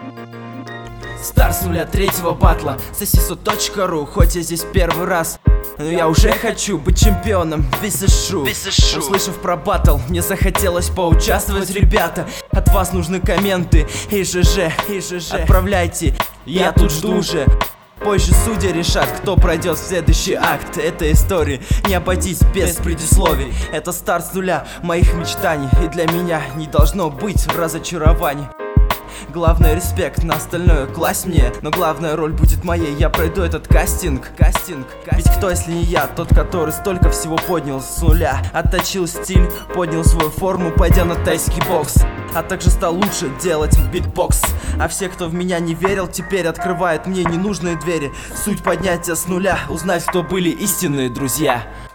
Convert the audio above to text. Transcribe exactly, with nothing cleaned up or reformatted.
Старт с нуля третьего батла сосисо точка ру. Хоть я здесь первый раз, но я уже хочу быть чемпионом Висешу. Услышав про батл, мне захотелось поучаствовать, ребята. От вас нужны комменты и ЖЖ, и ЖЖ отправляйте, я тут жду уже. Позже судьи решат, кто пройдет в следующий акт этой истории. Не обойтись без предисловий. Это старт с нуля моих мечтаний, и для меня не должно быть разочарований. Главное респект, на остальное класть мне. Но главная роль будет моей, я пройду этот кастинг. Кастинг, ведь кто, если не я, тот, который столько всего поднял с нуля. Отточил стиль, поднял свою форму, пойдя на тайский бокс. А также стал лучше делать битбокс. А все, кто в меня не верил, теперь открывают мне ненужные двери. Суть поднятия с нуля, узнать, кто были истинные друзья.